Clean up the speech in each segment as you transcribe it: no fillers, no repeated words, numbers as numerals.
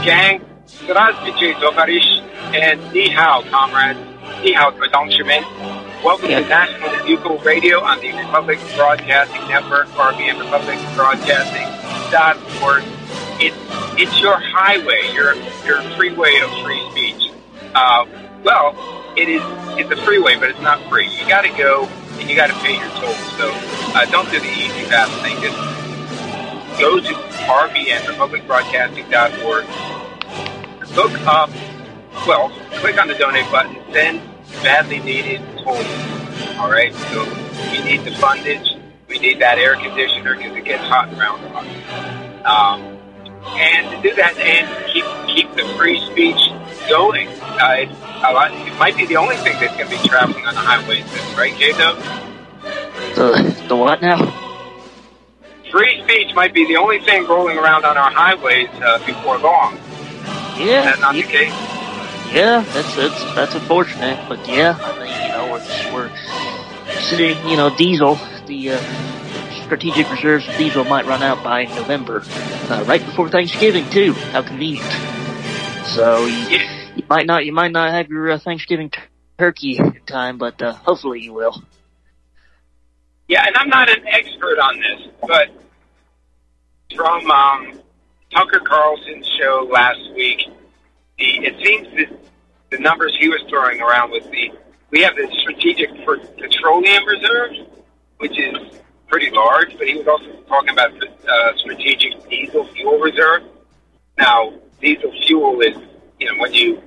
gang. Здравствуйте, товарищ, and ni hao, comrades. Ni hao, 同学们. Welcome to National Bugle Radio on the Republic Broadcasting Network, RBN Republic Broadcasting.org. It's your highway, your freeway of free speech. Well, it's a freeway, but it's not free. You got to go and you got to pay your toll. So don't do the easy fast thing. Just go to RBN Republic Broadcasting.org. Look up. Well, click on the donate button. Send badly needed tolls. All right. So we need the fundage. We need that air conditioner because it gets hot around the house. And to do that and keep the free speech going, it might be the only thing that's going to be traveling on the highways, right, Kato? The what now? Free speech might be the only thing rolling around on our highways before long. Yeah. Is that not the case? Yeah, that's unfortunate, but yeah, I mean, we're seeing, diesel, the strategic reserves of diesel might run out by November, right before Thanksgiving too. How convenient. So you might not have your Thanksgiving turkey in time, but hopefully you will. Yeah, and I'm not an expert on this, but from Tucker Carlson's show last week, it seems that the numbers he was throwing around was we have the strategic petroleum reserve, which is pretty large, but he was also talking about the strategic diesel fuel reserve. Now, diesel fuel is, when you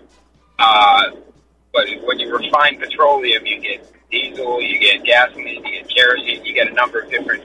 refine petroleum, you get diesel, you get gasoline, you get kerosene, you get a number of different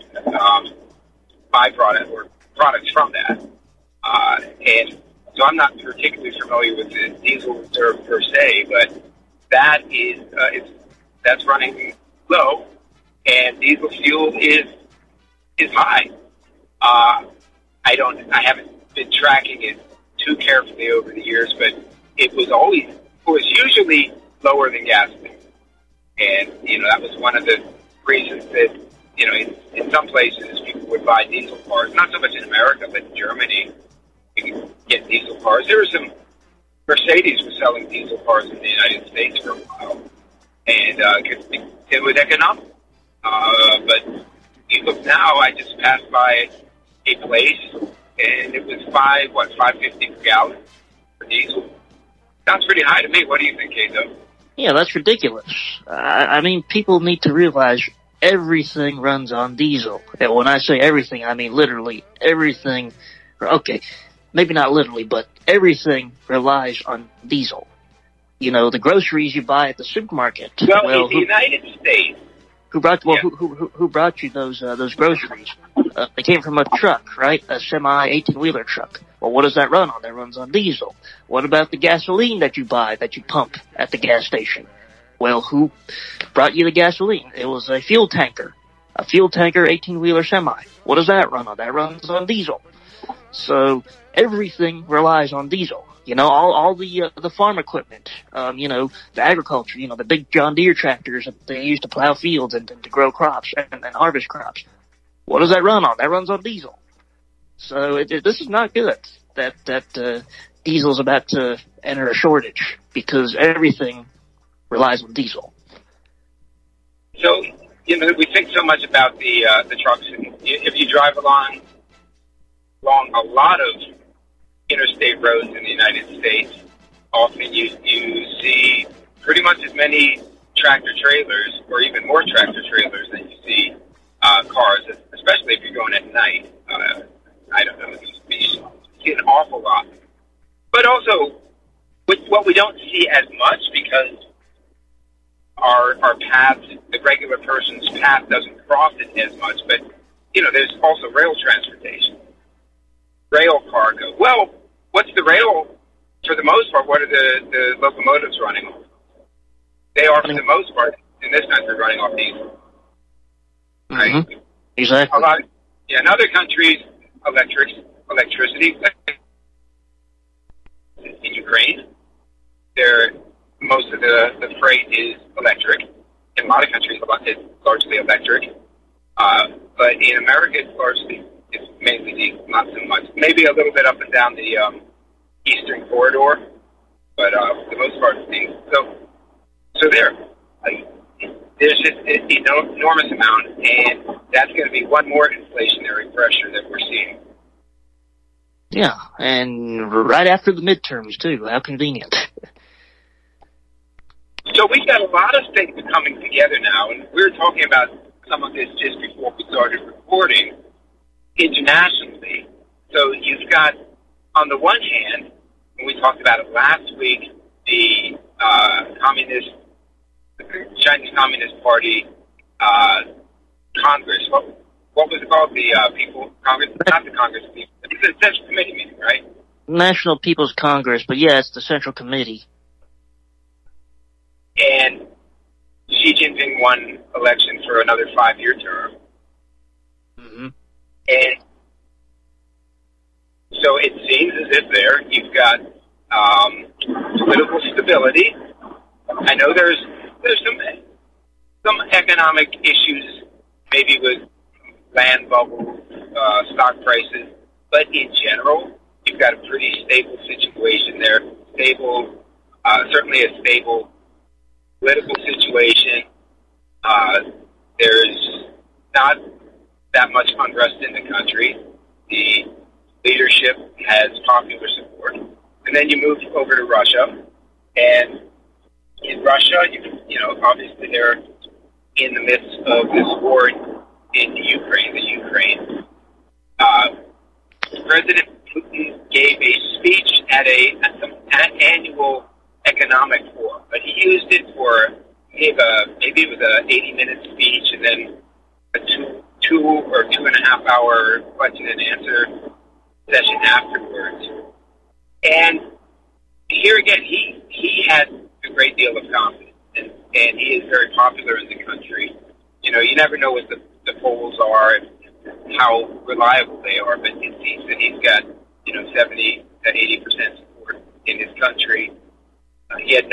byproducts or products from that. And so I'm not particularly familiar with the diesel reserve per se, but that is that's running low, and diesel fuel is high. I haven't been tracking it too carefully over the years, but it was usually lower than gasoline. And, that was one of the reasons that, in some places people would buy diesel cars, not so much in America, but in Germany, you can get diesel cars. There were some, Mercedes was selling diesel cars in the United States for a while, and it was economic. But you look now, I just passed by a place, and it was $5.50 per gallon for diesel. Sounds pretty high to me. What do you think, Kato? Yeah, that's ridiculous. I mean, people need to realize everything runs on diesel. And when I say everything, I mean literally everything. Okay, maybe not literally, but everything relies on diesel. The groceries you buy at the supermarket. Well, in the United States. Who brought you those groceries? They came from a truck, right? A semi 18-wheeler truck. Well, what does that run on? That runs on diesel. What about the gasoline that you buy, that you pump at the gas station? Well, who brought you the gasoline? It was a fuel tanker. A fuel tanker 18-wheeler semi. What does that run on? That runs on diesel. So everything relies on diesel. All the farm equipment, the agriculture, the big John Deere tractors that they use to plow fields and to grow crops and harvest crops. What does that run on? That runs on diesel. So this is not good that diesel's about to enter a shortage because everything relies on diesel. So, we think so much about the trucks. And if you drive along a lot of interstate roads in the United States, often you see pretty much as many tractor trailers or even more tractor trailers than you see cars, especially if you're going at night. I don't know, you see an awful lot. But also, what we don't see as much because our path, the regular person's path doesn't cross it as much, but, there's also rail transportation. Rail cargo. Well, what's the rail, for the most part, what are the locomotives running on? They are, for the most part, in this country, running off diesel. Right? Mm-hmm. Exactly. In other countries, electricity. In Ukraine, most of the freight is electric. In a lot of countries, it's largely electric. But in America, it's mainly diesel, not so much. Maybe a little bit up and down the eastern corridor, but for the most part, so there's just an enormous amount, and that's going to be one more inflationary pressure that we're seeing. Yeah, and right after the midterms, too. How convenient. So we've got a lot of things coming together now, and we were talking about some of this just before we started recording internationally. So you've got, on the one hand, and we talked about it last week, the Chinese Communist Party Congress. What was it called? The People Congress? Not the Congress. It's a Central Committee meeting, right? National People's Congress, but yeah, it's the Central Committee. And Xi Jinping won election for another 5-year term. Mm-hmm. And so it seems as if you've got political stability. I know there's some economic issues, maybe with land bubbles, stock prices, but in general, you've got a pretty stable situation there. Certainly a stable political situation. There's not that much unrest in the country. The leadership has popular support. And then you move over to Russia, and in Russia, obviously they're in the midst of this war in Ukraine. President Putin gave a speech at an annual economic forum, but he used it maybe it was a 80-minute speech and then a two or 2.5 hour question and answer session afterwards. And here again, he had a great deal of confidence, and he is very popular in the country. You never know what the polls are and how reliable they are, but it seems that he's got 70 to 80% support in his country. He had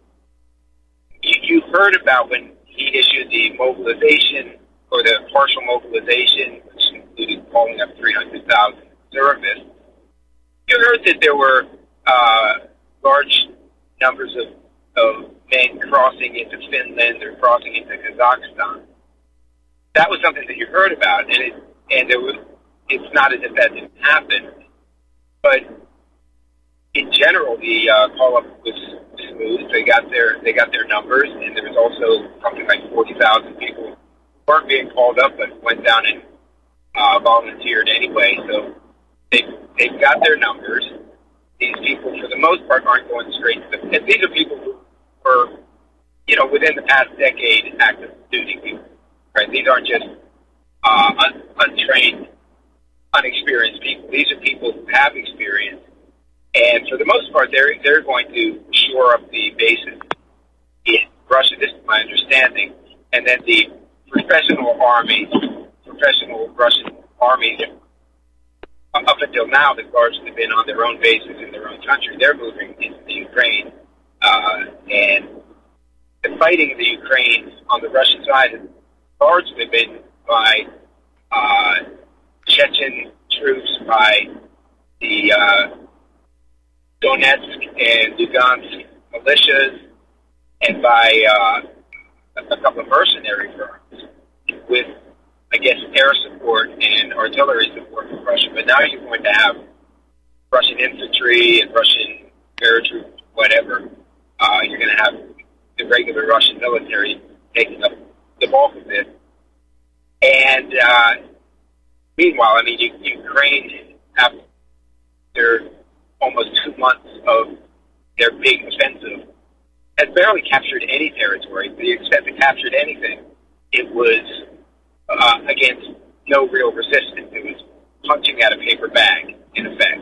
you heard about when he issued the mobilization or the partial mobilization, which included calling up 300,000 reservists. You heard that there were large numbers of men crossing into Finland or crossing into Kazakhstan. That was something that you heard about, it's not as if that didn't happen. But in general, the call-up was smooth. They got their numbers, and there was also something like 40,000 people who weren't being called up but went down and volunteered anyway. So they've got their numbers. These people, for the most part, aren't going straight to and these are people who were, within the past decade, active duty people, right? These aren't just untrained, unexperienced people. These are people who have experience, and for the most part, they're going to shore up the bases in Russia. This is my understanding. And then the professional Russian armies, up until now, they've largely been on their own bases in their own country. They're moving into the Ukraine, and the fighting in the Ukraine on the Russian side has largely been by Chechen troops, by the Donetsk and Lugansk militias, and by a couple of mercenary firms with, I guess, air support and artillery support from Russia. But now you're going to have Russian infantry and Russian paratroops, whatever. You're going to have the regular Russian military taking up the bulk of it. And meanwhile, Ukraine, after almost 2 months of their big offensive, has barely captured any territory. To the extent it captured anything, it was against no real resistance. It was punching at a paper bag, in effect.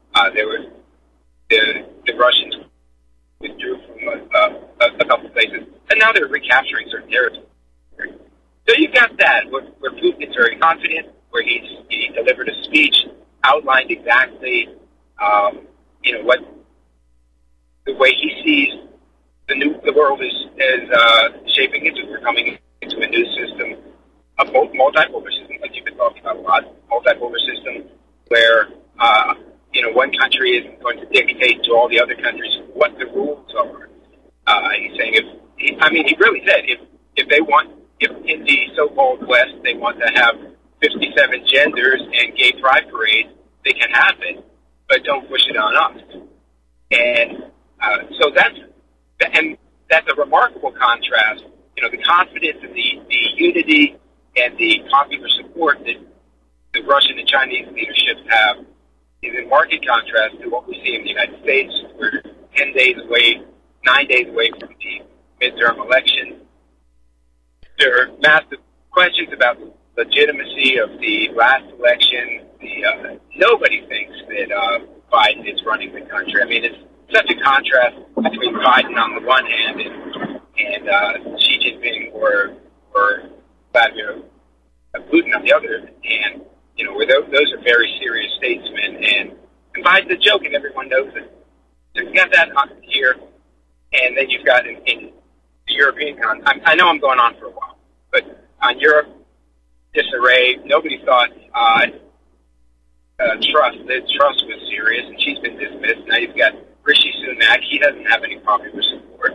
The Russians withdrew from a couple places, and now they're recapturing certain territory. So you've got that, where Putin is very confident, where he delivered a speech, outlined exactly, what the way he sees the world is shaping into. We're coming into a new system, a multipolar system, like you've been talking about a lot, multipolar system, where one country isn't going to dictate to all the other countries what the rules are. He's saying he really said if they want, if in the so-called West they want to have 57 genders and gay pride parades, they can have it, but don't push it on us. And so that's a remarkable contrast. The confidence and the unity and the popular support that the Russian and Chinese leaderships have is in marked contrast to what we see in the United States. We're 9 days away from the midterm election. There are massive questions about the legitimacy of the last election. Nobody thinks that Biden is running the country. I mean, it's such a contrast between Biden on the one hand and Xi Jinping or Vladimir Putin on the other hand. Where those are very serious statesmen, and Biden's a joke, and everyone knows it. So you got that on here, and then you've got in the European I know I'm going on for a while, but on Europe, disarray. Nobody thought Truss was serious, and she's been dismissed. Now you've got Rishi Sunak. He doesn't have any popular support.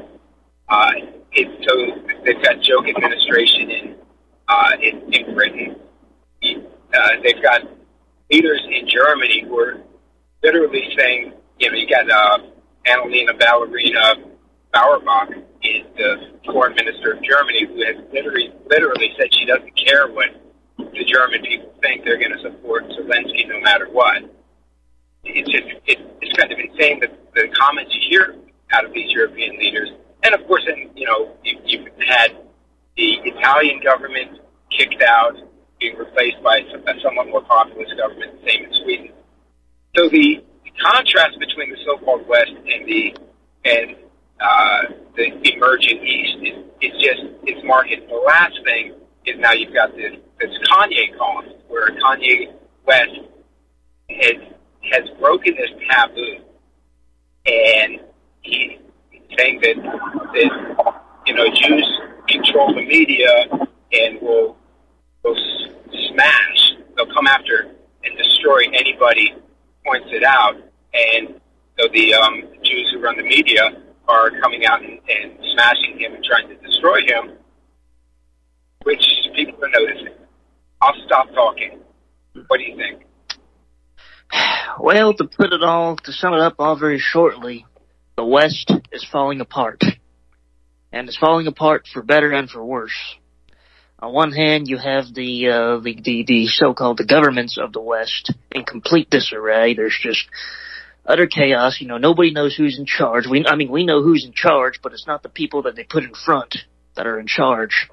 So they've got joke administration in Britain. They've got leaders in Germany who are literally saying, you got Annalena Ballerina Bauerbach is the foreign minister of Germany, who has literally said she doesn't care what the German people think. They're going to support Zelensky no matter what. It's kind of insane that the comments you hear out of these European leaders. And of course, you've had the Italian government kicked out, being replaced by a somewhat more populist government, same in Sweden. So the contrast between the so-called West and the emerging East it's marked. The last thing is now you've got this Kanye column, where Kanye West has broken this taboo, and he's saying that Jews control the media and will smash. They'll come after and destroy anybody who points it out. And so the Jews who run the media are coming out and smashing him and trying to destroy him, which people are noticing. I'll stop talking. What do you think? Well, to sum it up all very shortly, the West is falling apart. And it's falling apart for better and for worse. On one hand, you have the so-called the governments of the West in complete disarray. There's just utter chaos. Nobody knows who's in charge. We know who's in charge, but it's not the people that they put in front that are in charge.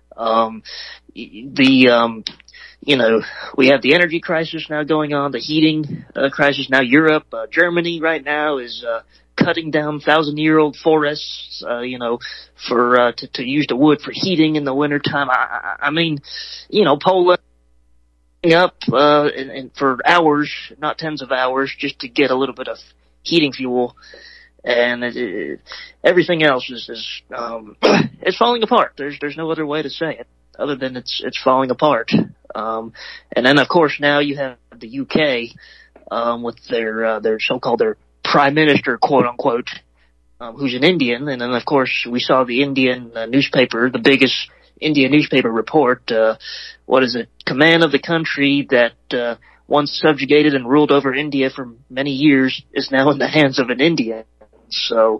We have the energy crisis now going on, the heating crisis. Now Europe, Germany right now is cutting down 1,000-year-old forests, to use the wood for heating in the wintertime. Poland up and for hours, not tens of hours, just to get a little bit of heating fuel, and everything else is it's falling apart. There's no other way to say it other than it's falling apart. And then of course now you have the UK with their so-called their prime minister, quote unquote, who's an Indian, and then of course we saw the Indian newspaper, the biggest Indian newspaper report. Command of the country that once subjugated and ruled over India for many years is now in the hands of an Indian. So,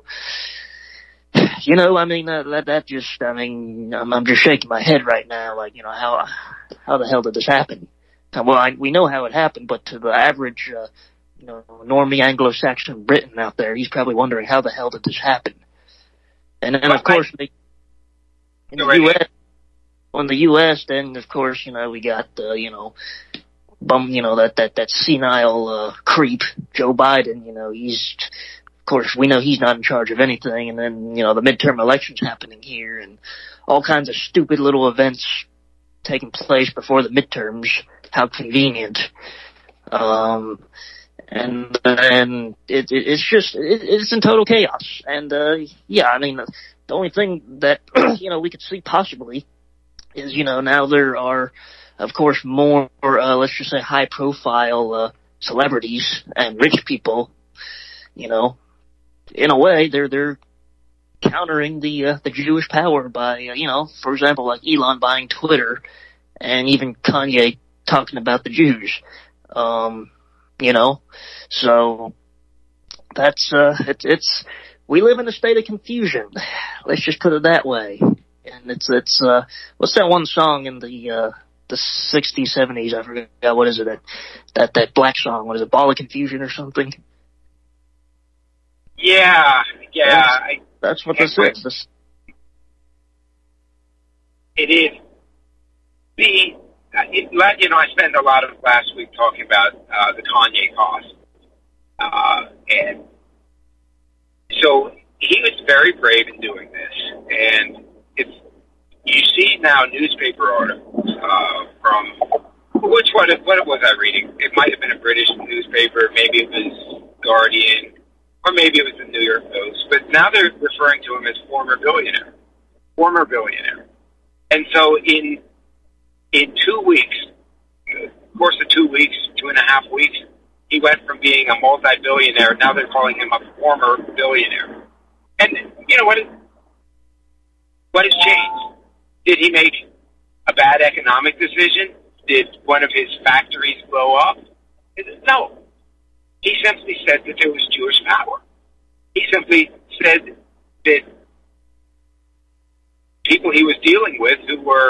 I'm just shaking my head right now. How the hell did this happen? Well, we know how it happened, but to the average, normie Anglo-Saxon Briton out there, he's probably wondering how the hell did this happen. And then, of course, in the U.S., then of course, we got that senile creep Joe Biden. He's, of course, we know he's not in charge of anything. And then the midterm elections happening here, and all kinds of stupid little events taking place before the midterms. How convenient. And it's in total chaos. And the only thing that we could see possibly is now there are, of course, more let's just say high profile celebrities and rich people, you know, in a way, they're countering the Jewish power by, you know, for example, like Elon buying Twitter and even Kanye talking about the Jews. You know, so that's, we live in a state of confusion. Let's just put it that way. And it's, what's that one song in the 60s, 70s? I forgot, what is it? That black song, what is it? Ball of Confusion or something? Yeah. That's what this is. It is. You know, I spent a lot of last week talking about the Kanye cost. And so he was very brave in doing this. And you see now newspaper articles from, what was I reading? It might have been a British newspaper, maybe it was Guardian, or maybe it was the New York Post. But now they're referring to him as former billionaire. And so in 2 weeks, of course of 2 weeks, 2.5 weeks, he went from being a multi-billionaire, now they're calling him a former billionaire. And you know what has changed? Did he make a bad economic decision? Did one of his factories blow up? No. He simply said that there was Jewish power. He simply said that people he was dealing with who were,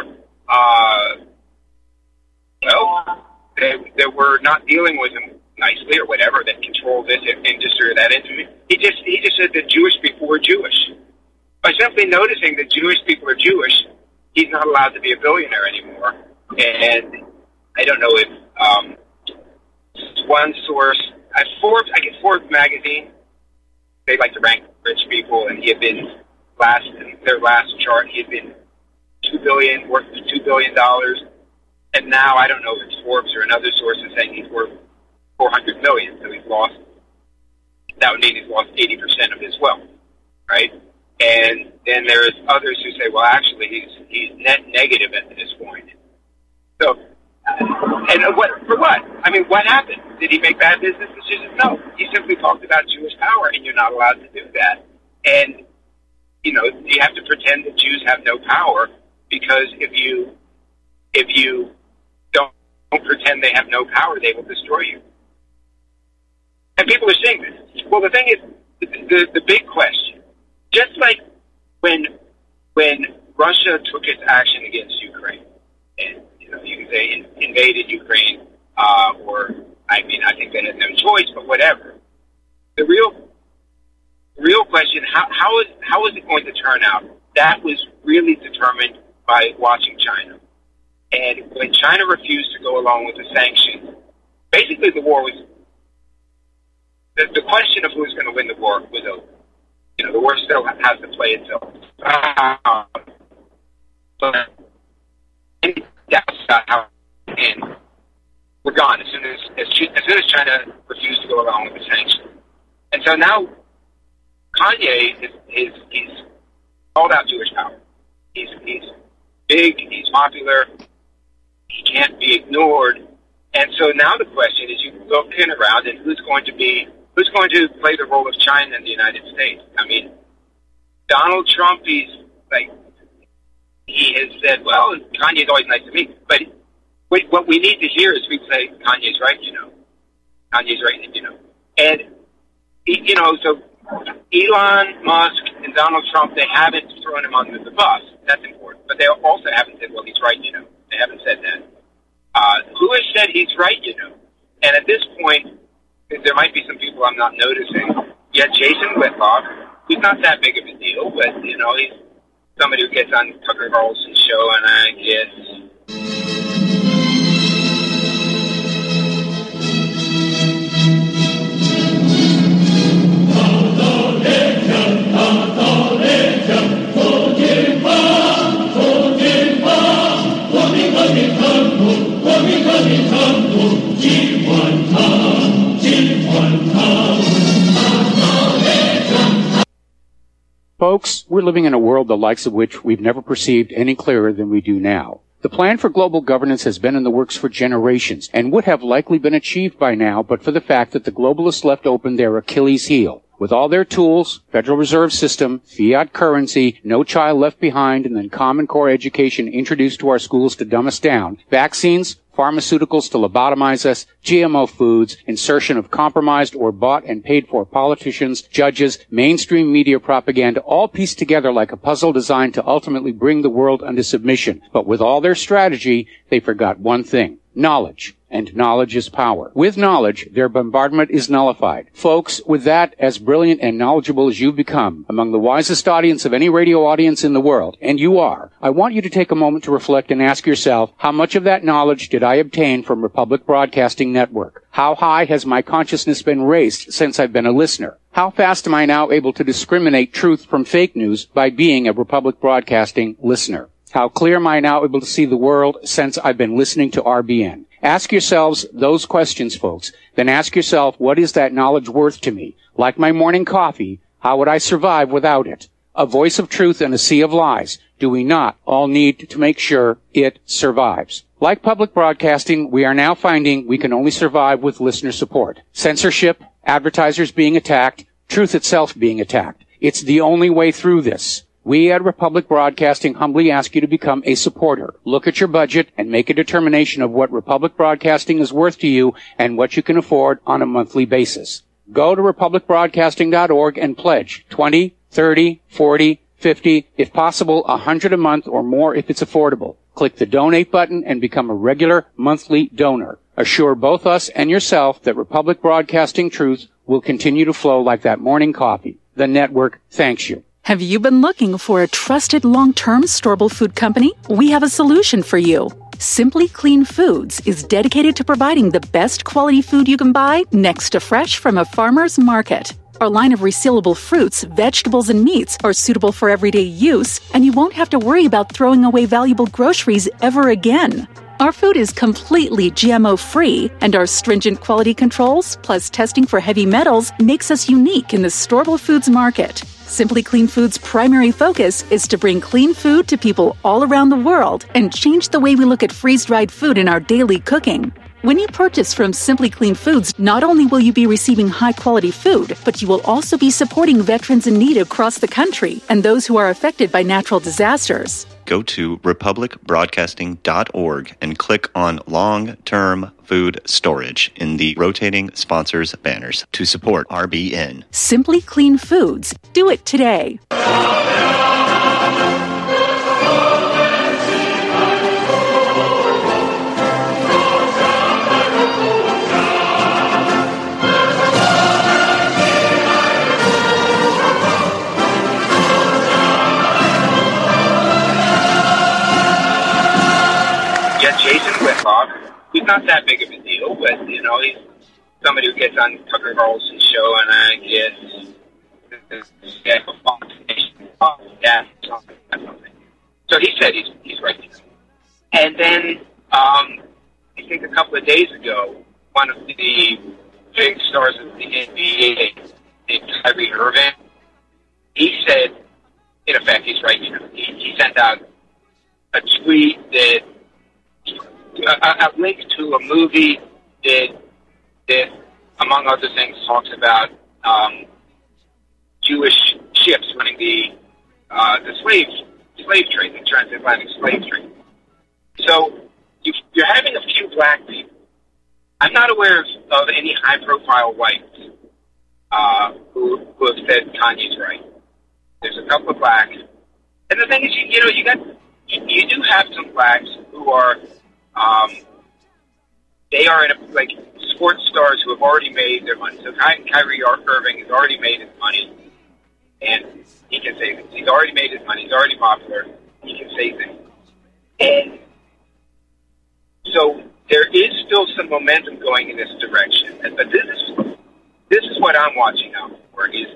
they were not dealing with him nicely or whatever, that controlled this industry or that industry. He just said that Jewish people were Jewish. By simply noticing that Jewish people are Jewish, he's not allowed to be a billionaire anymore. And I don't know if one source, Forbes magazine, they like to rank rich people, and he had been in their last chart, he had been worth $2 billion. And now I don't know if it's Forbes or another source is saying he's worth $400 million. So that would mean he's lost 80% of his wealth, right? And then there's others who say, well, actually, he's net negative at this point. So, for what? I mean, what happened? Did he make bad business decisions? No. He simply talked about Jewish power, and you're not allowed to do that. And, you know, you have to pretend that Jews have no power, because if you don't pretend they have no power, they will destroy you. And people are saying this. Well, the thing is, the big question, just like when Russia took its action against Ukraine, and you know, you can say invaded Ukraine, or I think they had no choice, but whatever. The real question, how is it going to turn out? That was really determined by watching China. And when China refused to go along with the sanctions, basically the war was, the question of who was going to win the war was over. You know, the war still has to play itself. But that's how, and we're gone as soon as China refused to go along with the sanctions. And so now Kanye he's called out Jewish power. He's big, he's popular, he can't be ignored. And so now the question is, you looking around, and who's going to play the role of China in the United States? I mean, Donald Trump, he has said, well, Kanye's always nice to me, but what we need to hear is people say, Kanye's right, you know. Kanye's right, you know. And, you know, so Elon Musk and Donald Trump, they haven't thrown him under the bus. That's important. But they also haven't said, well, he's right, you know. They haven't said that. Who has said he's right, you know? And at this point, there might be some people I'm not noticing. Yet Jason Whitlock, who's not that big of a deal, but, you know, he's somebody who gets on Tucker Carlson's show, and I guess... Folks, we're living in a world the likes of which we've never perceived any clearer than we do now. The plan for global governance has been in the works for generations and would have likely been achieved by now but for the fact that the globalists left open their Achilles heel. With all their tools, Federal Reserve System, fiat currency, no child left behind, and then Common Core education introduced to our schools to dumb us down, vaccines, pharmaceuticals to lobotomize us, GMO foods, insertion of compromised or bought and paid for politicians, judges, mainstream media propaganda, all pieced together like a puzzle designed to ultimately bring the world under submission. But with all their strategy, they forgot one thing: knowledge. And knowledge is power. With knowledge, their bombardment is nullified. Folks, with that, as brilliant and knowledgeable as you've become, among the wisest audience of any radio audience in the world, and you are, I want you to take a moment to reflect and ask yourself, how much of that knowledge did I obtain from Republic Broadcasting Network? How high has my consciousness been raised since I've been a listener? How fast am I now able to discriminate truth from fake news by being a Republic Broadcasting listener? How clear am I now able to see the world since I've been listening to RBN? Ask yourselves those questions, folks. Then ask yourself, what is that knowledge worth to me? Like my morning coffee, how would I survive without it? A voice of truth in a sea of lies. Do we not all need to make sure it survives? Like public broadcasting, we are now finding we can only survive with listener support. Censorship, advertisers being attacked, truth itself being attacked. It's the only way through this. We at Republic Broadcasting humbly ask you to become a supporter. Look at your budget and make a determination of what Republic Broadcasting is worth to you and what you can afford on a monthly basis. Go to republicbroadcasting.org and pledge $20, $30, $40, $50, if possible, $100 a month or more if it's affordable. Click the donate button and become a regular monthly donor. Assure both us and yourself that Republic Broadcasting truth will continue to flow like that morning coffee. The network thanks you. Have you been looking for a trusted long-term storable food company? We have a solution for you. Simply Clean Foods is dedicated to providing the best quality food you can buy next to fresh from a farmer's market. Our line of resealable fruits, vegetables, and meats are suitable for everyday use, and you won't have to worry about throwing away valuable groceries ever again. Our food is completely GMO-free, and our stringent quality controls, plus testing for heavy metals, makes us unique in the storable foods market. Simply Clean Foods' primary focus is to bring clean food to people all around the world and change the way we look at freeze-dried food in our daily cooking. When you purchase from Simply Clean Foods, not only will you be receiving high-quality food, but you will also be supporting veterans in need across the country and those who are affected by natural disasters. Go to republicbroadcasting.org and click on Long-Term Food Storage in the rotating sponsors banners to support RBN. Simply Clean Foods. Do it today. Jason Whitlock, who's not that big of a deal, but, you know, he's somebody who gets on Tucker Carlson's show, and I guess so he said he's right there. And then, I think a couple of days ago, one of the big stars of the NBA, Kyrie Irving, he said, in effect, he's right. You know, he sent out a tweet that a link to a movie that, among other things, talks about Jewish ships running the slave trade, the transatlantic slave trade. So you're having a few black people. I'm not aware of any high-profile whites who have said Kanye's right. There's a couple of blacks, and the thing is, you do have some blacks who are. They are like sports stars who have already made their money. So Kyrie Irving has already made his money, and he can say things. He's already made his money. He's already popular. He can say things. And so there is still some momentum going in this direction. But this is what I'm watching out for. Is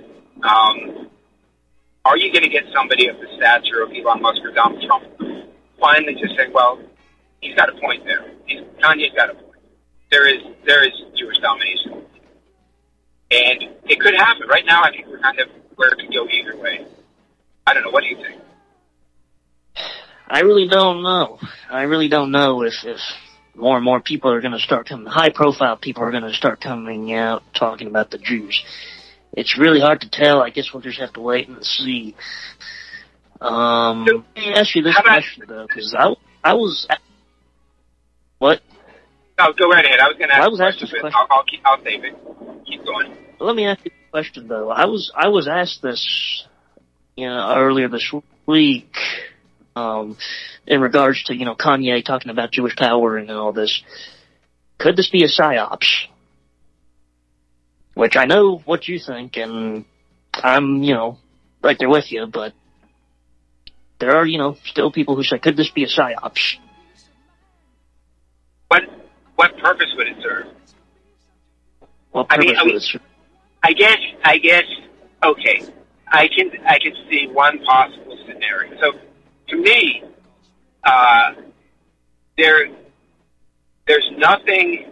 are you going to get somebody of the stature of Elon Musk or Donald Trump finally just say, well, he's got a point there. Kanye's got a point. There is Jewish domination. And it could happen. Right now, I think we're kind of where it could go either way. I don't know. What do you think? I really don't know. I really don't know if more and more people are going to start coming, high-profile people are going to start coming out talking about the Jews. It's really hard to tell. I guess we'll just have to wait and see. Let me ask you this question, though, because I was... What? No, go right ahead. I was going to ask this question. I'll save it. Keep going. Let me ask you a question, though. I was asked this, earlier this week, in regards to, Kanye talking about Jewish power and all this. Could this be a psyops? Which I know what you think, and I'm, right there with you, but there are, still people who say, could this be a psyops? What purpose would it serve? What purpose would it serve? I guess, okay. I can see one possible scenario. So, to me, there's nothing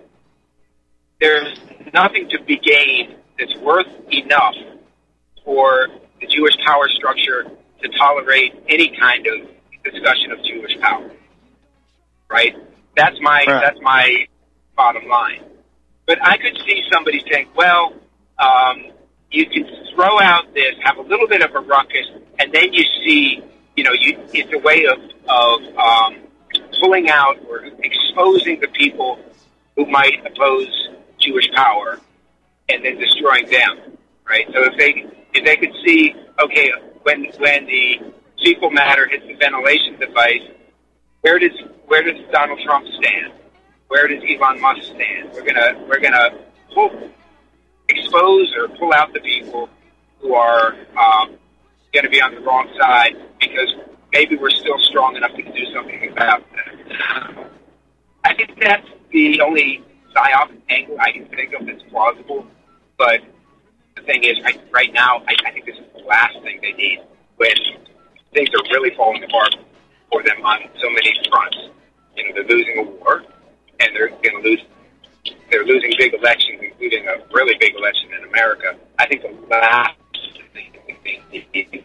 to be gained that's worth enough for the Jewish power structure to tolerate any kind of discussion of Jewish power. Right? That's my bottom line. But I could see somebody saying, well, you can throw out this, have a little bit of a ruckus, and then you see, it's a way of pulling out or exposing the people who might oppose Jewish power and then destroying them, right? So if they could see, okay, when the fecal matter hits the ventilation device, where does Donald Trump stand? Where does Elon Musk stand? We're gonna expose or pull out the people who are going to be on the wrong side because maybe we're still strong enough to do something about that. I think that's the only psyop angle I can think of that's plausible. But the thing is, right now, I think this is the last thing they need when things are really falling apart for them on so many fronts. They're losing a war, and they're going to lose. They're losing big elections, including a really big election in America. I think the last thing they need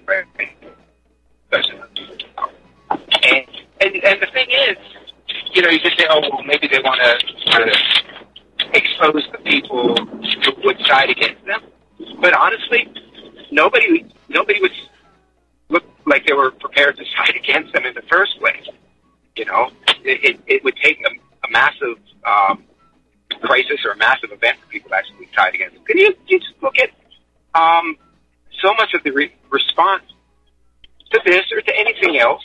and the thing is, you could say, oh, well, maybe they want to sort of expose the people who would side against them. But honestly, nobody would look like they were prepared to side against them in the first place. It would take a massive crisis or a massive event for people to actually side against them. Can you just look at so much of the response to this or to anything else,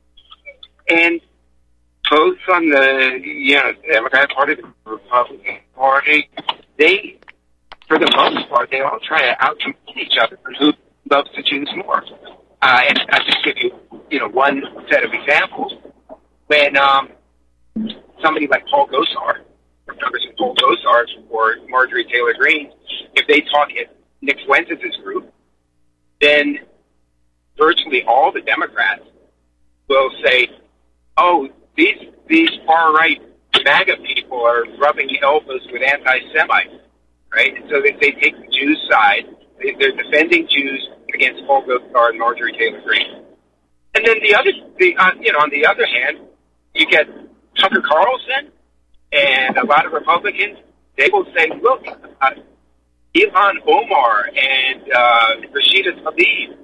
and both on the Democrat Party, the Republican Party, they, for the most part, they all try to out-compete each other for who loves the Jews more. And I'll just give you, one set of examples. When somebody like Paul Gosar, or Congressman Paul Gosar, or Marjorie Taylor Greene, if they talk at Nick Fuentes' group, then virtually all the Democrats will say, oh, these far-right MAGA people are rubbing elbows with anti-Semites, right? And so they take the Jews' side. They're defending Jews against Paul Gosar and Marjorie Taylor Greene. And then on the other hand, you get Tucker Carlson and a lot of Republicans. They will say, look, Ilhan Omar and Rashida Tlaib,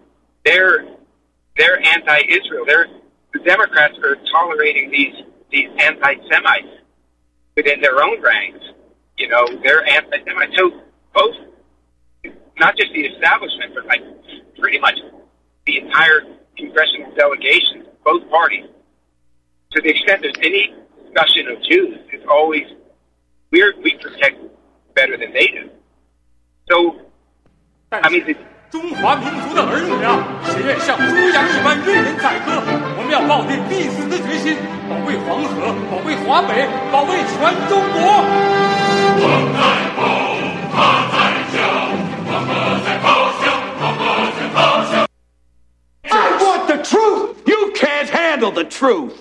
they're anti-Israel. The Democrats are tolerating these anti-Semites within their own ranks. They're anti-Semites. So both, not just the establishment, but like pretty much the entire congressional delegation, both parties, to the extent there's any discussion of Jews, it's always we protect better than they do. So, I mean, 中华民族的儿女啊，谁愿像猪羊一般任人宰割？我们要抱定必死的决心，保卫黄河，保卫华北，保卫全中国。风在吼，他在叫，黄河在咆哮，黄河在咆哮。I want the truth. You can't handle the truth.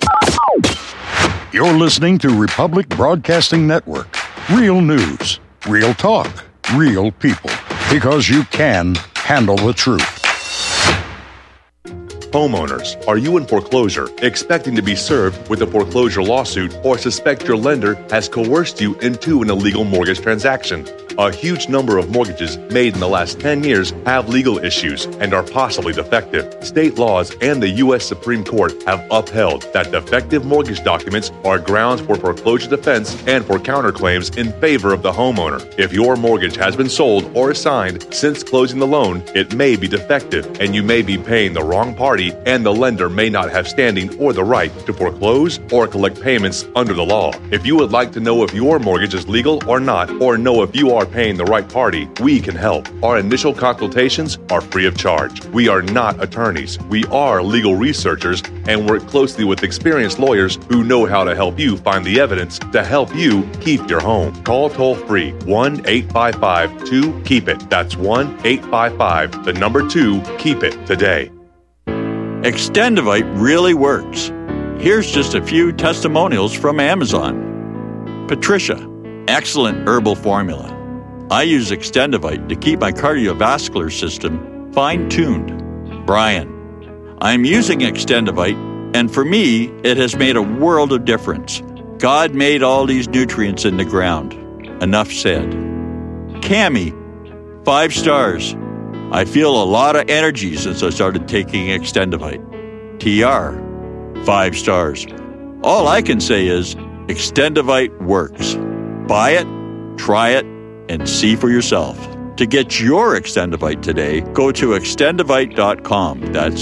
You're listening to Republic Broadcasting Network. Real news, real talk, real people. Because you can handle the truth. Homeowners, are you in foreclosure, expecting to be served with a foreclosure lawsuit, or suspect your lender has coerced you into an illegal mortgage transaction? A huge number of mortgages made in the last 10 years have legal issues and are possibly defective. State laws and the U.S. Supreme Court have upheld that defective mortgage documents are grounds for foreclosure defense and for counterclaims in favor of the homeowner. If your mortgage has been sold or assigned since closing the loan, it may be defective and you may be paying the wrong party, and the lender may not have standing or the right to foreclose or collect payments under the law. If you would like to know if your mortgage is legal or not, or know if you are paying the right party, we can help. Our initial consultations are free of charge. We are not attorneys. We are legal researchers and work closely with experienced lawyers who know how to help you find the evidence to help you keep your home. Call toll-free 1-855-2-KEEP-IT. That's 1-855-2-KEEP-IT today. Extendivite really works. Here's just a few testimonials from Amazon. Patricia, excellent herbal formula. I use Extendivite to keep my cardiovascular system fine-tuned. Brian, I'm using Extendivite, and for me, it has made a world of difference. God made all these nutrients in the ground. Enough said. Cammie, 5 stars. I feel a lot of energy since I started taking Extendivite. TR, 5 stars. All I can say is Extendivite works. Buy it, try it, and see for yourself. To get your Extendivite today, go to extendivite.com. That's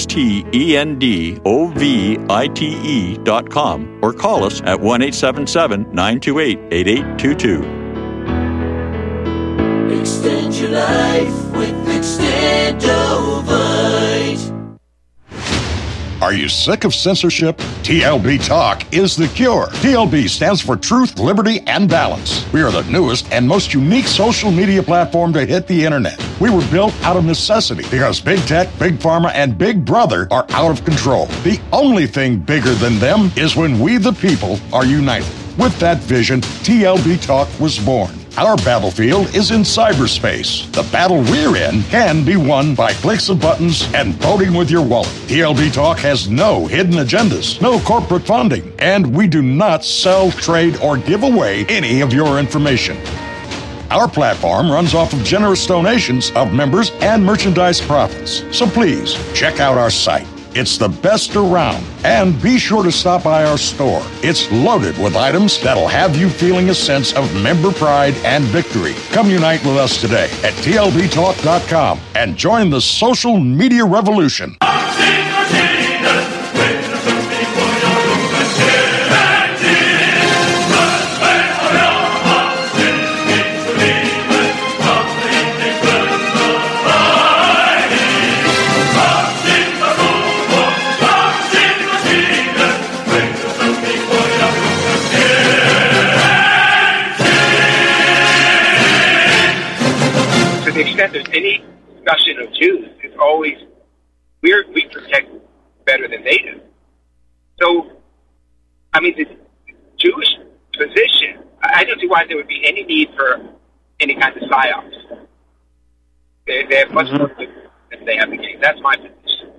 XTENDOVITE.com, or call us at 1-877-928-8822. Extend your life with Extendovite. Are you sick of censorship? TLB Talk is the cure. TLB stands for Truth, Liberty, and Balance. We are the newest and most unique social media platform to hit the internet. We were built out of necessity because Big Tech, Big Pharma, and Big Brother are out of control. The only thing bigger than them is when we, the people, are united. With that vision, TLB Talk was born. Our battlefield is in cyberspace. The battle we're in can be won by clicks of buttons and voting with your wallet. TLB Talk has no hidden agendas, no corporate funding, and we do not sell, trade, or give away any of your information. Our platform runs off of generous donations of members and merchandise profits. So please, check out our site. It's the best around. And be sure to stop by our store. It's loaded with items that'll have you feeling a sense of member pride and victory. Come unite with us today at TLBTalk.com and join the social media revolution. To the extent there's any discussion of Jews, it's always we protect better than they do. So, I mean, the Jewish position, I don't see why there would be any need for any kind of psyops. They have much more than they have the game. That's my position.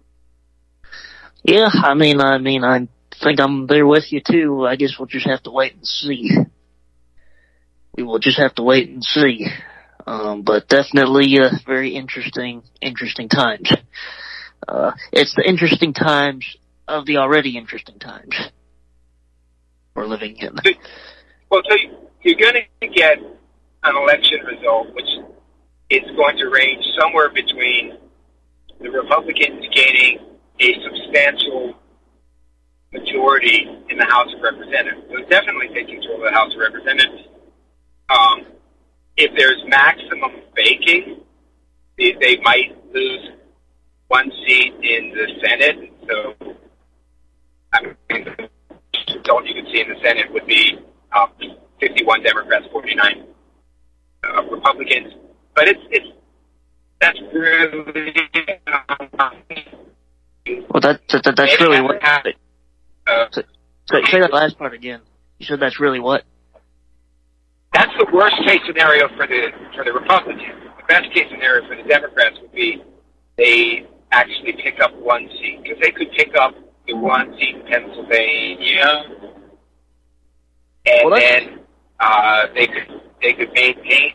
Yeah, I mean, I think I'm there with you too. I guess we'll just have to wait and see. We will just have to wait and see. But definitely very interesting times. It's the interesting times of the already interesting times we're living in. Well, so you're going to get an election result which is going to range somewhere between the Republicans gaining a substantial majority in the House of Representatives. So definitely take control of the House of Representatives. If there's maximum baking, they might lose one seat in the Senate. So, I mean, the result you can see in the Senate would be 51 Democrats, 49 Republicans. But that's really well, that's really what happened. Say that last part again. You said that's really what? That's the worst case scenario for the Republicans. The best case scenario for the Democrats would be they actually pick up one seat, because they could pick up the one seat in Pennsylvania, and then they could maintain.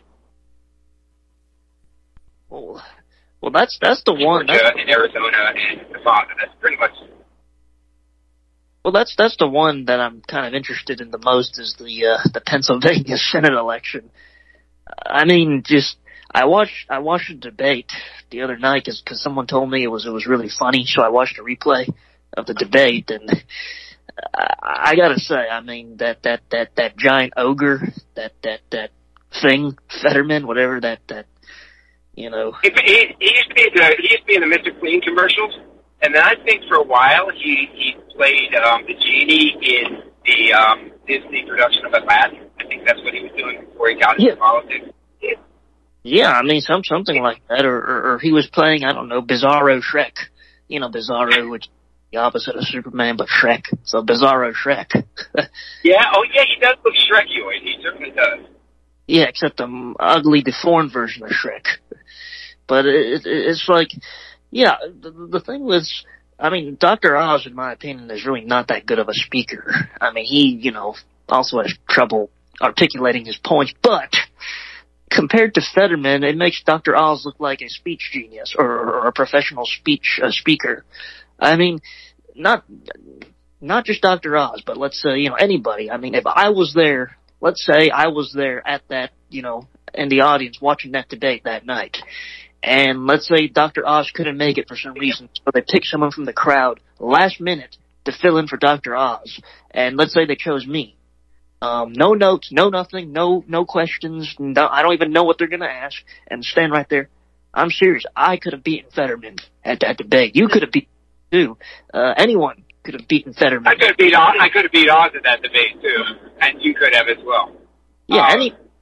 Well, that's the one. In Arizona and Nevada. That's pretty much. Well, that's the one that I'm kind of interested in the most, is the Pennsylvania Senate election. I mean, I watched a debate the other night because someone told me it was really funny, so I watched a replay of the debate, and I gotta say, I mean, that giant ogre, that thing, Fetterman, whatever that you know. He used to be in the Mr. Clean commercials, and then I think for a while he played the genie in the Disney production of Aladdin. I think that's what he was doing before he got into politics. Yeah, I mean, something like that, or he was playing, I don't know, Bizarro Shrek. You know, Bizarro, which is the opposite of Superman, but Shrek. So Bizarro Shrek. Yeah, he does look Shrekioid. He certainly does. Yeah, except an ugly, deformed version of Shrek. But it's like, yeah, the thing was, I mean, Dr. Oz, in my opinion, is really not that good of a speaker. I mean, he, you know, also has trouble articulating his points, but compared to Fetterman, it makes Dr. Oz look like a speech genius or a professional speaker. I mean, not just Dr. Oz, but let's say, you know, anybody. I mean, if I was there, let's say I was there at that, you know, in the audience watching that debate that night, and let's say Dr. Oz couldn't make it for some reason, so they picked someone from the crowd last minute to fill in for Dr. Oz, and let's say they chose me. No notes, no nothing, no questions. I don't even know what they're going to ask, and stand right there. I'm serious. I could have beaten Fetterman at that debate. You could have beaten too. Anyone could have beaten Fetterman. I could have beat Oz at that debate too, and you could have as well. Yeah,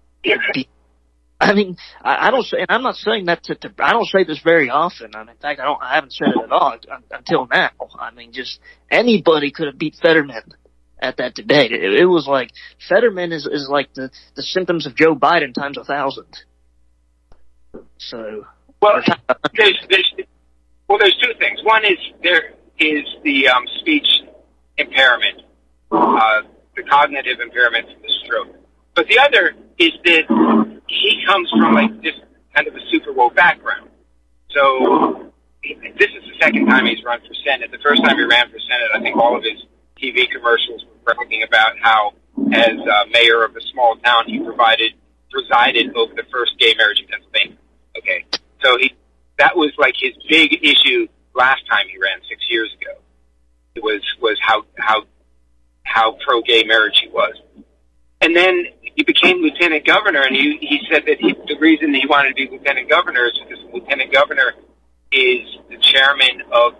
I mean, I don't say, and I'm not saying that I don't say this very often. I mean, in fact, I haven't said it at all until now. I mean, just anybody could have beat Fetterman at that debate. It was like Fetterman is like the symptoms of Joe Biden times 1,000. So, well, there's two things. One is there is the speech impairment, the cognitive impairment from the stroke. But the other is that he comes from like just kind of a super woke background. So this is the second time he's run for Senate. The first time he ran for Senate, I think all of his TV commercials were talking about how, as mayor of a small town, he presided over the first gay marriage in Pennsylvania. Okay, so that was like his big issue last time he ran 6 years ago. It was how pro gay marriage he was, and then he became lieutenant governor, and he said that the reason he wanted to be lieutenant governor is because the lieutenant governor is the chairman of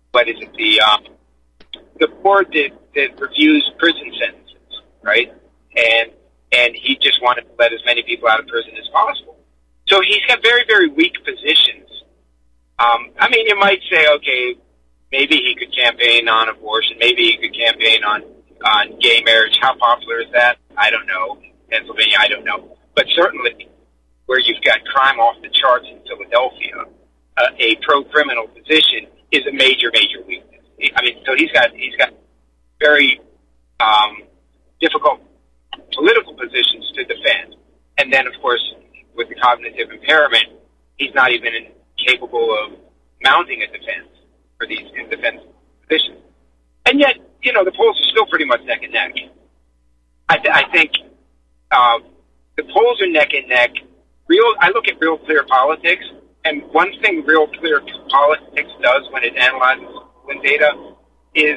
the board that reviews prison sentences, right? And he just wanted to let as many people out of prison as possible. So he's got very, very weak positions. I mean, you might say, okay, maybe he could campaign on abortion, maybe he could campaign on gay marriage. How popular is that? I don't know. Pennsylvania, I don't know. But certainly where you've got crime off the charts in Philadelphia, a pro-criminal position is a major, major weakness. I mean, so he's got very difficult political positions to defend. And then, of course, with the cognitive impairment, he's not even capable of mounting a defense for these defense positions. And yet, you know, the polls are still pretty much neck and neck. I think the polls are neck and neck. I look at Real Clear Politics, and one thing Real Clear Politics does when it analyzes polling data is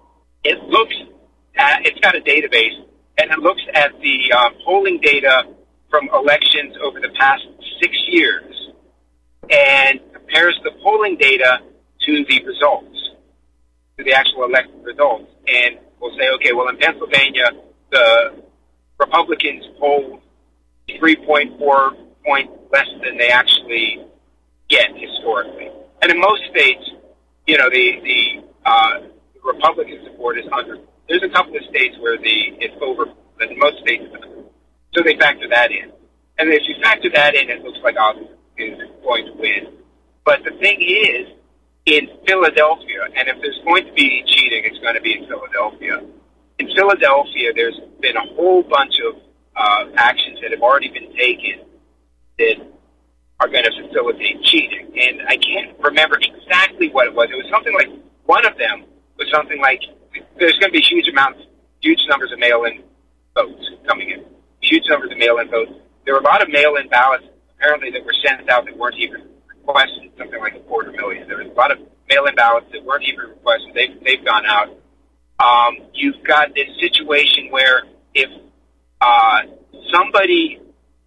it's got a database, and it looks at the polling data from elections over the past 6 years and compares the polling data to the results, to the actual election results. And we'll say, okay, well, in Pennsylvania, the Republicans polled 3.4 points less than they actually get historically. And in most states, you know, the Republican support is under. There's a couple of states where it's over, but in most states it's under. So they factor that in. And if you factor that in, it looks like Oz is going to win. But the thing is in Philadelphia, and if there's going to be cheating, it's going to be in Philadelphia. In Philadelphia, there's been a whole bunch of actions that have already been taken that are going to facilitate cheating. And I can't remember exactly what it was. It was something like, one of them was something like, there's going to be huge numbers of mail-in votes coming in. Huge numbers of mail-in votes. There were a lot of mail-in ballots, apparently, that were sent out that weren't even requested, something like 250,000. There was a lot of mail-in ballots that weren't even requested. They've gone out. You've got this situation where if somebody,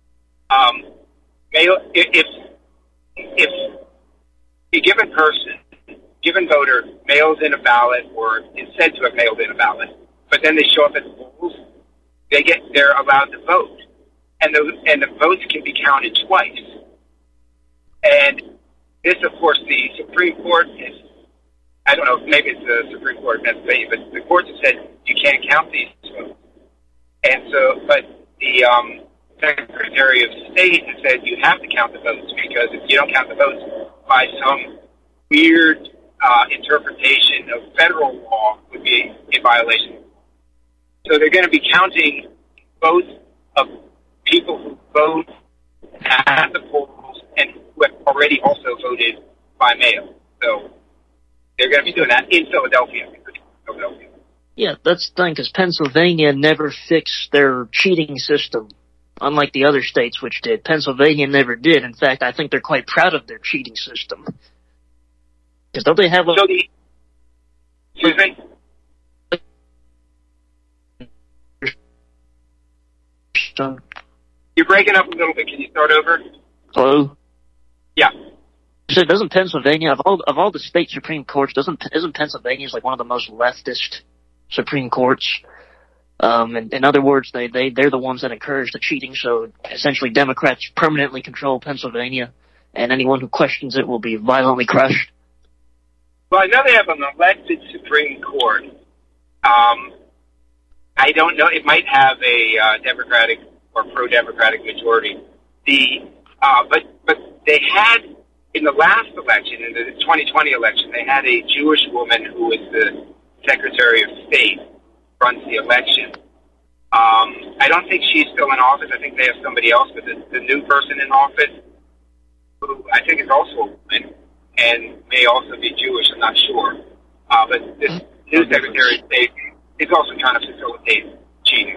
if a given person, given voter mails in a ballot or is said to have mailed in a ballot, but then they show up at the polls, they're allowed to vote, and the votes can be counted twice. And this, of course, the Supreme Court is, I don't know, maybe it's the Supreme Court of Pennsylvania, but the courts have said you can't count these votes. And so, but the Secretary of State has said you have to count the votes, because if you don't count the votes by some weird interpretation of federal law, would be in violation. So they're going to be counting votes of people who vote at the polls and who have already also voted by mail. So they're going to be doing that in Philadelphia. Yeah, that's the thing, because Pennsylvania never fixed their cheating system, unlike the other states which did. Pennsylvania never did. In fact, I think they're quite proud of their cheating system. Because don't they have a... Excuse me? You're breaking up a little bit. Can you start over? Hello? Yeah. So doesn't Pennsylvania, of all the state Supreme Courts, isn't Pennsylvania's like one of the most leftist Supreme Courts? In other words, they're the ones that encourage the cheating, so essentially Democrats permanently control Pennsylvania, and anyone who questions it will be violently crushed. Well, I know they have an elected Supreme Court. I don't know. It might have a Democratic or pro-Democratic majority. But they had, in the last election, in the 2020 election, they had a Jewish woman who was the Secretary of State, runs the election. I don't think she's still in office. I think they have somebody else, but the new person in office, who I think is also a woman, and may also be Jewish, I'm not sure. But this new Secretary of State is also trying to facilitate cheating.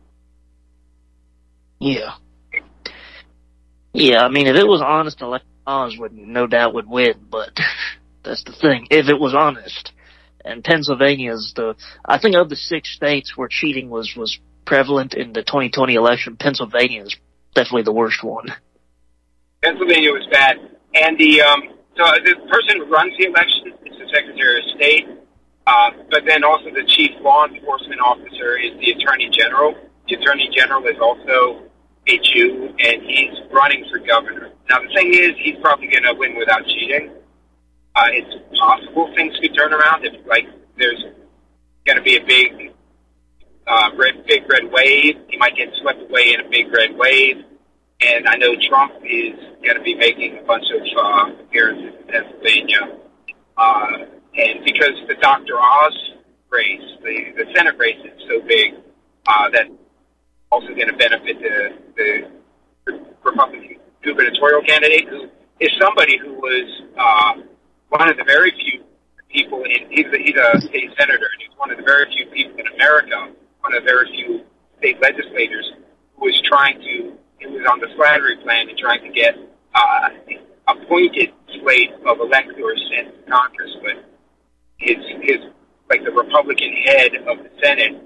Yeah. Yeah, I mean, if it was honest, Oz would no doubt would win, but that's the thing. If it was honest. And Pennsylvania's I think of the 6 states where cheating was prevalent in the 2020 election, Pennsylvania is definitely the worst one. Pennsylvania was bad. And so the person who runs the election is the Secretary of State, but then also the chief law enforcement officer is the Attorney General. The Attorney General is also a Jew, and he's running for governor. Now, the thing is, he's probably going to win without cheating. It's possible things could turn around if, like, there's going to be a big red wave. He might get swept away in a big red wave. And I know Trump is going to be making a bunch of appearances in Pennsylvania. And because the Dr. Oz race, the Senate race is so big, that's also going to benefit the Republican gubernatorial candidate, who is somebody who was one of the very few people he's a state senator, and he's one of the very few people in America, one of the very few state legislators who was on the Slattery plan and trying to get appointed slate of electors sent to Congress, but his like the Republican head of the Senate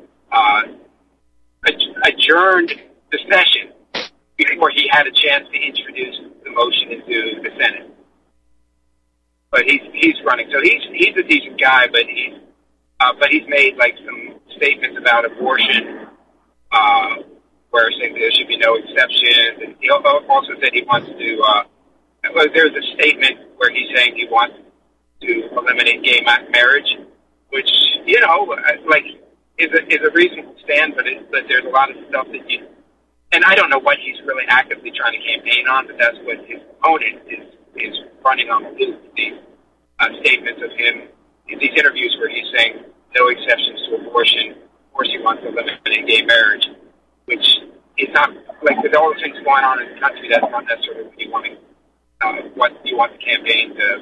adjourned the session before he had a chance to introduce the motion into the Senate. But he's running, so he's a decent guy, but he's made like some statements about abortion, where saying there should be no exceptions, and he also said he wants to. There's a statement where he's saying he wants to eliminate gay marriage, which like is a reasonable stand, but there's a lot of stuff that and I don't know what he's really actively trying to campaign on, but that's what his opponent is running on the loop. statements of him in these interviews where he's saying no exceptions to abortion. Of course, he wants to eliminate gay marriage, which is not, like, with all the things going on in the country, that's not necessarily what you want the campaign to.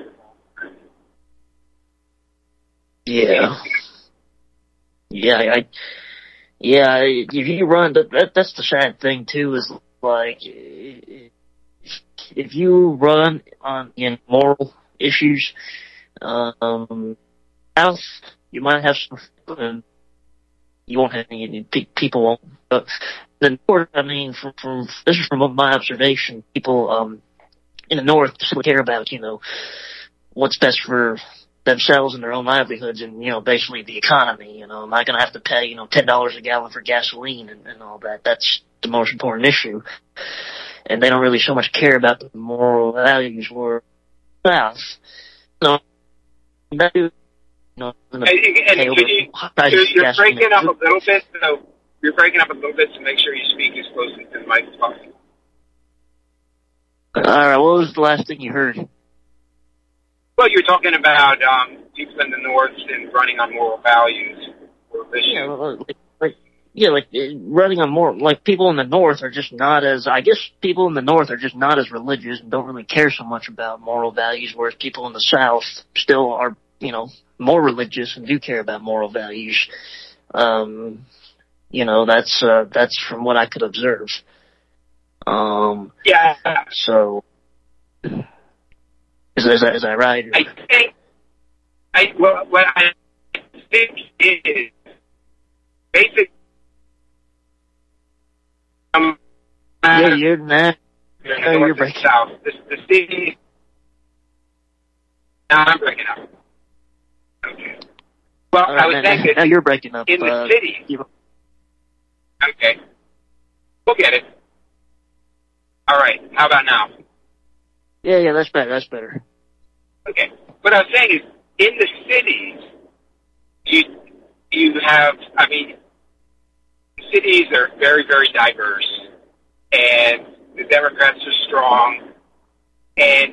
Yeah. Yeah, if you run, that's the sad thing too, is like, if you run on moral issues, South, you might have some, and you won't have any, people won't, but the North, I mean, from this is from my observation, people, in the North just care about, what's best for themselves and their own livelihoods and, basically the economy. Am I going to have to pay, $10 a gallon for gasoline and all that? That's the most important issue. And they don't really so much care about the moral values or South. You're breaking up a little bit, so you're breaking up a little bit, so make sure you speak as closely to the mic as possible. All right, what was the last thing you heard? Well, you're talking about people in the North and running on moral values or running on more, like, people in the North are just not as, I guess people in the North are just not as religious and don't really care so much about moral values, whereas people in the South still are, more religious and do care about moral values. That's from what I could observe. Yeah. So, is that right? What I think is basic. You're breaking south. The city. Now I'm breaking up. Okay. Well, I was saying that you're breaking up. In the city. Okay. We'll get it. All right. How about now? Yeah, that's better. Okay. What I was saying is, in the cities, you have, cities are very, very diverse, and the Democrats are strong, and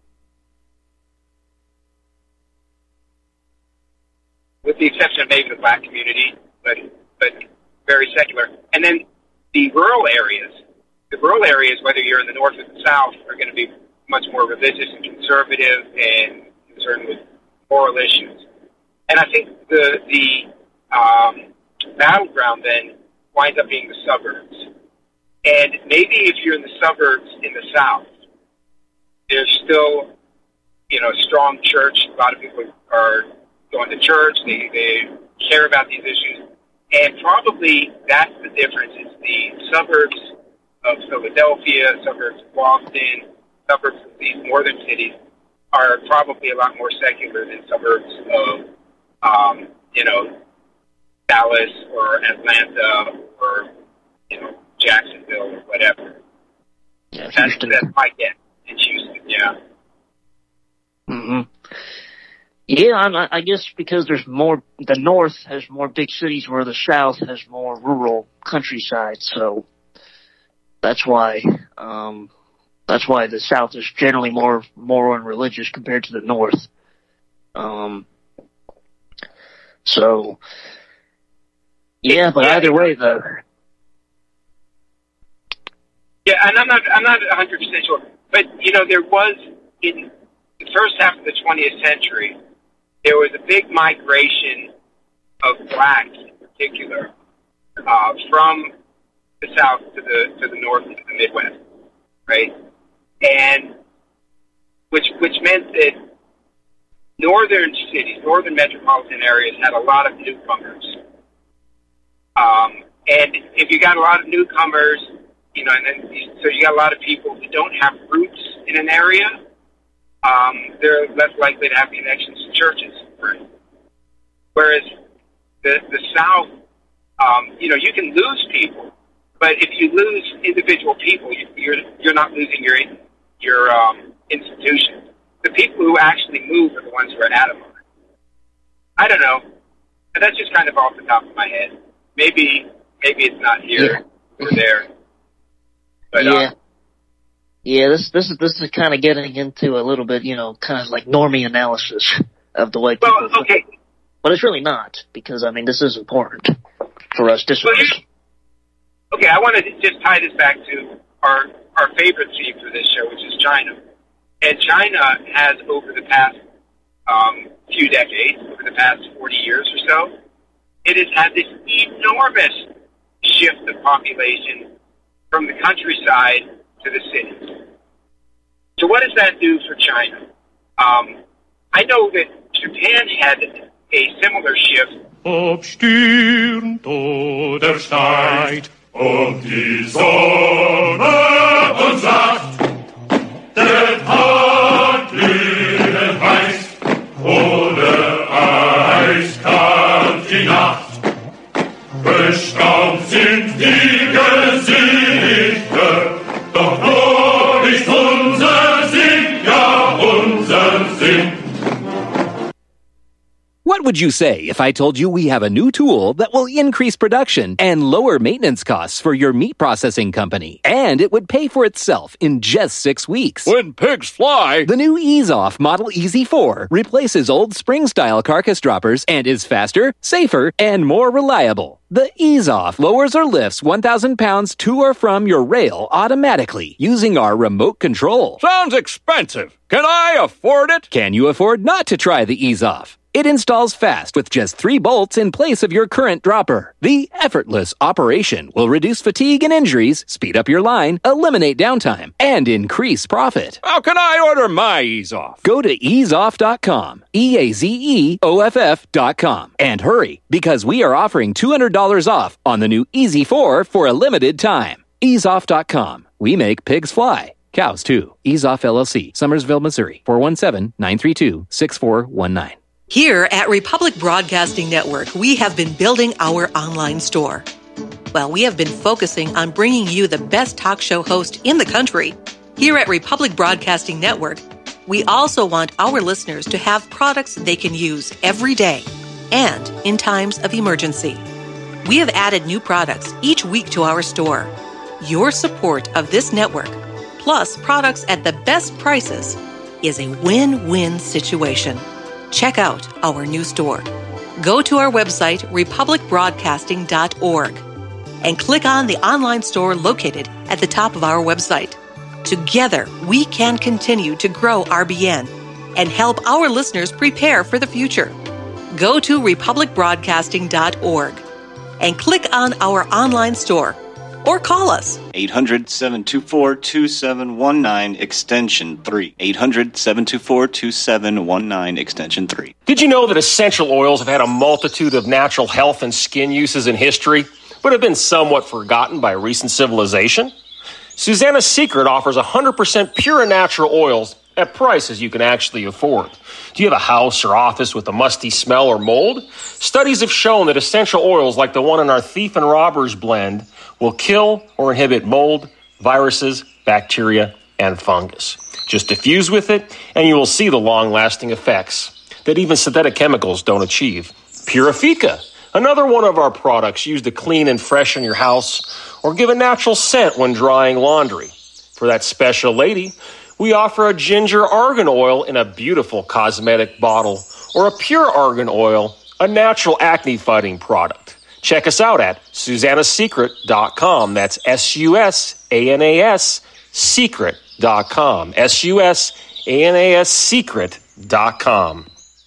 with the exception of maybe the black community, but very secular. And then the rural areas, whether you're in the North or the South, are going to be much more religious and conservative and concerned with moral issues. And I think the battleground then winds up being the suburbs. And maybe if you're in the suburbs in the South, there's still, a strong church. A lot of people are going to church. They care about these issues. And probably that's the difference. Is the suburbs of Philadelphia, suburbs of Boston, suburbs of these northern cities are probably a lot more secular than suburbs of, Dallas or Atlanta or, Jacksonville or whatever. Yeah, that's my guess in Houston, yeah. Mm-hmm. Yeah, I guess because there's more, the North has more big cities where the South has more rural countryside, so that's why the South is generally more moral and religious compared to the North. But either way, though. Yeah, and I'm not 100% sure, but there was in the first half of the 20th century, there was a big migration of blacks, in particular, from the South to the North to the Midwest, right? And which meant that northern cities, northern metropolitan areas had a lot of newcomers. And if you got a lot of newcomers, so you got a lot of people who don't have roots in an area, they're less likely to have connections to churches, right? Whereas the South, you can lose people, but if you lose individual people, you're not losing your institutions. The people who actually move are the ones who are adamant. I don't know. And that's just kind of off the top of my head. Maybe it's not here or there. But, Yeah, this is kind of getting into a little bit, kind of like normie analysis of the way people. Well, okay. But it's really not, because this is important for us disciplines. Okay, I want to just tie this back to our favorite theme for this show, which is China. And China has, over the past few decades, over the past 40 years or so, it has had this enormous shift of population from the countryside to the cities. So what does that do for China? I know that Japan had a similar shift. Obstürmt oder steigt, und die Sonne und sagt, der Tag glühend heiß, oder eiskalt die Nacht. Bestaubt sind die Gesichter, doch nur nicht unser Sinn, ja unser Sinn. What would you say if I told you we have a new tool that will increase production and lower maintenance costs for your meat processing company? And it would pay for itself in just 6 weeks. When pigs fly! The new EaseOff Model EZ4 replaces old spring-style carcass droppers and is faster, safer, and more reliable. The EaseOff lowers or lifts 1,000 pounds to or from your rail automatically using our remote control. Sounds expensive. Can I afford it? Can you afford not to try the EaseOff? It installs fast with just 3 bolts in place of your current dropper. The effortless operation will reduce fatigue and injuries, speed up your line, eliminate downtime, and increase profit. How can I order my EaseOff? Go to easeoff.com, EAZEOFF.com, and hurry, because we are offering $200 off on the new EZ4 for a limited time. Easeoff.com. We make pigs fly. Cows, too. EaseOff LLC, Summersville, Missouri, 417-932-6419. Here at Republic Broadcasting Network, we have been building our online store. Well, we have been focusing on bringing you the best talk show host in the country. Here at Republic Broadcasting Network, we also want our listeners to have products they can use every day and in times of emergency. We have added new products each week to our store. Your support of this network, plus products at the best prices, is a win-win situation. Check out our new store. Go to our website, republicbroadcasting.org, and click on the online store located at the top of our website. Together, we can continue to grow RBN and help our listeners prepare for the future. Go to republicbroadcasting.org and click on our online store or call us. 800-724-2719, extension 3. 800-724-2719, extension 3. Did you know that essential oils have had a multitude of natural health and skin uses in history, but have been somewhat forgotten by recent civilization? Susanna's Secret offers 100% pure and natural oils at prices you can actually afford. Do you have a house or office with a musty smell or mold? Studies have shown that essential oils like the one in our Thief and Robbers blend will kill or inhibit mold, viruses, bacteria, and fungus. Just diffuse with it, and you will see the long-lasting effects that even synthetic chemicals don't achieve. Purifica, another one of our products used to clean and freshen your house or give a natural scent when drying laundry. For that special lady, we offer a ginger argan oil in a beautiful cosmetic bottle or a pure argan oil, a natural acne-fighting product. Check us out at SusannaSecret.com. That's SUSANAS Secret.com. SUSANAS Secret.com.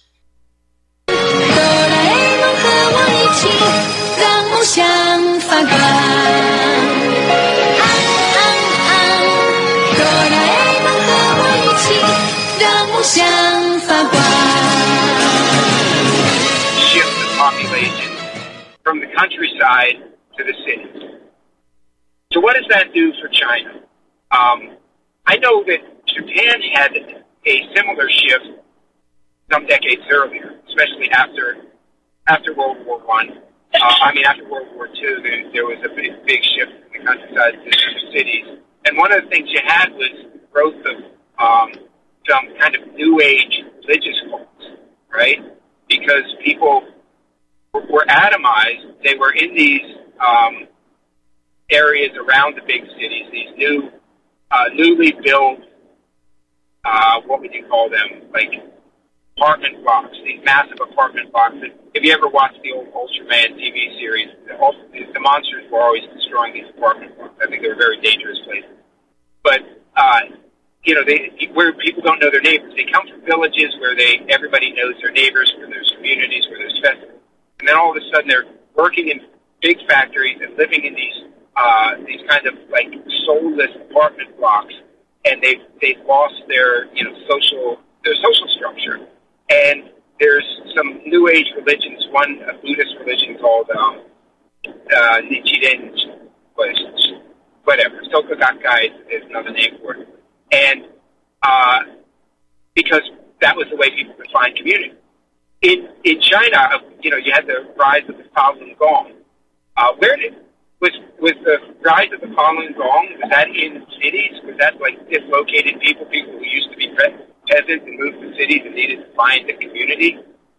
Shift the population from the countryside to the cities. So what does that do for China? I know that Japan had a similar shift some decades earlier, especially after World War I. After World War II, there was a big shift from the countryside to the cities. And one of the things you had was the growth of some kind of New Age religious cults, right? Because people were atomized. They were in these areas around the big cities, these new newly built, what would you call them, like apartment blocks, these massive apartment blocks. If you ever watched the old Ultraman TV series, the monsters were always destroying these apartment blocks. I think they were very dangerous places. But, where people don't know their neighbors. They come from villages where everybody knows their neighbors, where there's communities, where there's festivals. And then all of a sudden they're working in big factories and living in these kind of like soulless apartment blocks, and they've lost their social structure. And there's some New Age religions, one a Buddhist religion called Nichiren, whatever, Soka Gakkai is another name for it. And because that was the way people could find community. In China, you had the rise of the Falun Gong. Was the rise of the Falun Gong, was that in cities? Was that like dislocated people who used to be peasants and moved to cities and needed to find a community?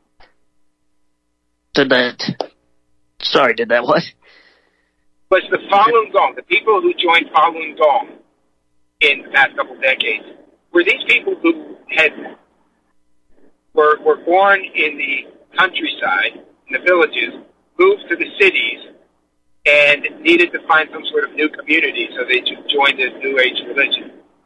Did that what? Was the Falun Gong, the people who joined Falun Gong in the past couple decades, were these people who were born in the countryside, in the villages, moved to the cities, and needed to find some sort of new community, so they just joined this New Age religion?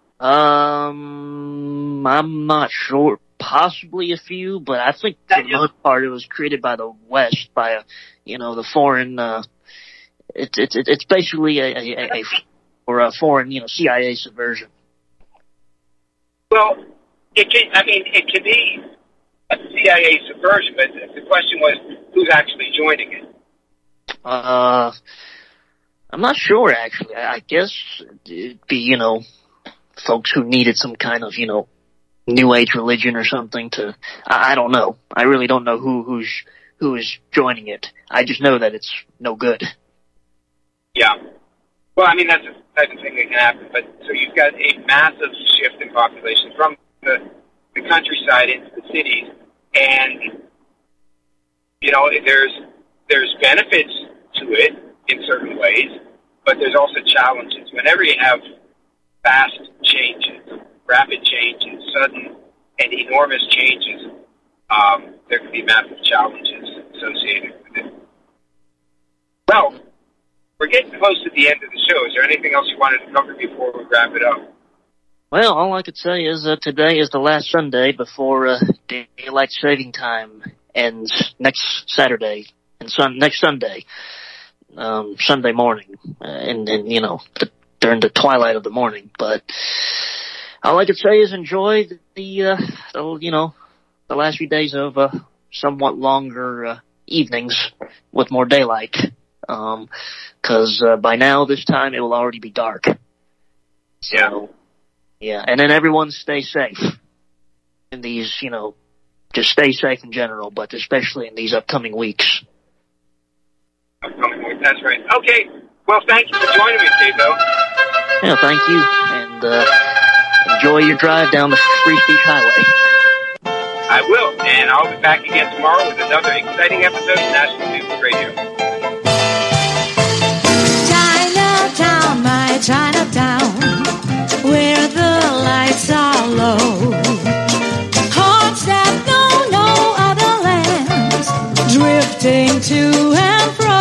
I'm not sure. Possibly a few, but I think for the most part it was created by the West, by the foreign. It's basically a foreign CIA subversion. Well, it can be a CIA subversion, but the question was who's actually joining it. I'm not sure actually. I guess it'd be folks who needed some kind of New Age religion or something to. I don't know. I really don't know who is joining it. I just know that it's no good. Yeah. Well, that's the type of thing that can happen. But so you've got a massive shift in population from the countryside into the cities, and there's benefits to it in certain ways, but there's also challenges. Whenever you have fast changes, rapid changes, sudden and enormous changes, there can be massive challenges associated with it. Well, we're getting close to the end of the show. Is there anything else you wanted to cover before we wrap it up? Well, all I could say is today is the last Sunday before daylight saving time ends next Saturday and next Sunday, Sunday morning, and during the twilight of the morning. But all I could say is enjoy the last few days of somewhat longer evenings with more daylight. Because by now, this time, it will already be dark. So, yeah. And then everyone stay safe in these, just stay safe in general, but especially in these upcoming weeks. Upcoming weeks, that's right. Okay. Well, thank you for joining me, Steve-O. Yeah, thank you. And enjoy your drive down the Free Speech Highway. I will. And I'll be back again tomorrow with another exciting episode of National News Radio. Chinatown, my Chinatown, where the lights are low, hearts that know no other lands, drifting to and fro.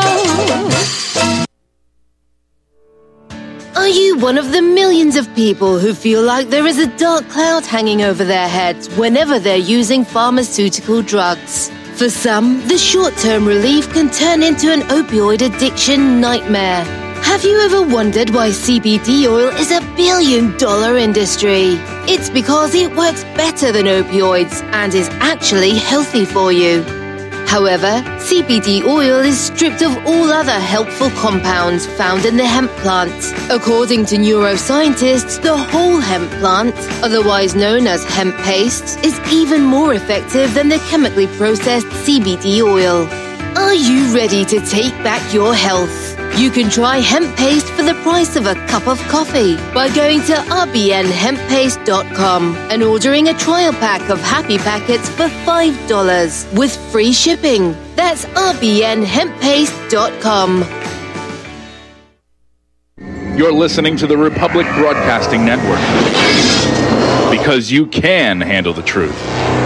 Are you one of the millions of people who feel like there is a dark cloud hanging over their heads whenever they're using pharmaceutical drugs? For some, the short-term relief can turn into an opioid addiction nightmare. Have you ever wondered why CBD oil is a billion-dollar industry? It's because it works better than opioids and is actually healthy for you. However, CBD oil is stripped of all other helpful compounds found in the hemp plant. According to neuroscientists, the whole hemp plant, otherwise known as hemp paste, is even more effective than the chemically processed CBD oil. Are you ready to take back your health? You can try hemp paste for the price of a cup of coffee by going to rbnhemppaste.com and ordering a trial pack of happy packets for $5 with free shipping. That's rbnhemppaste.com. You're listening to the Republic Broadcasting Network. Because you can handle the truth.